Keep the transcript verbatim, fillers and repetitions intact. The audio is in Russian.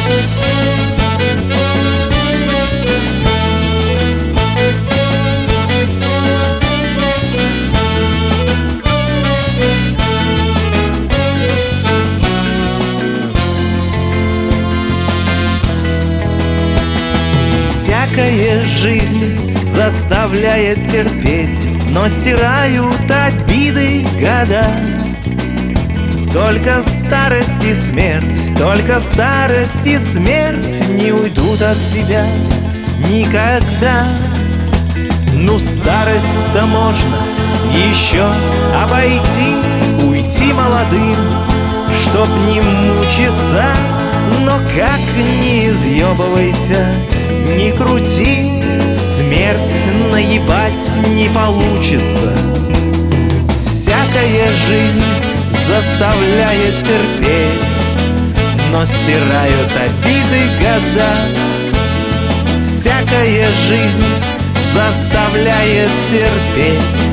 Всякая жизнь заставляет терпеть, но стирают обиды года. Только старость и смерть, только старость и смерть не уйдут от тебя никогда. Ну, старость-то можно еще обойти, уйти молодым, чтоб не мучиться. Но как ни изъебывайся, не крути, смерть наебать не получится. Всякая жизнь заставляет терпеть, но стирают обиды года. Всякая жизнь заставляет терпеть,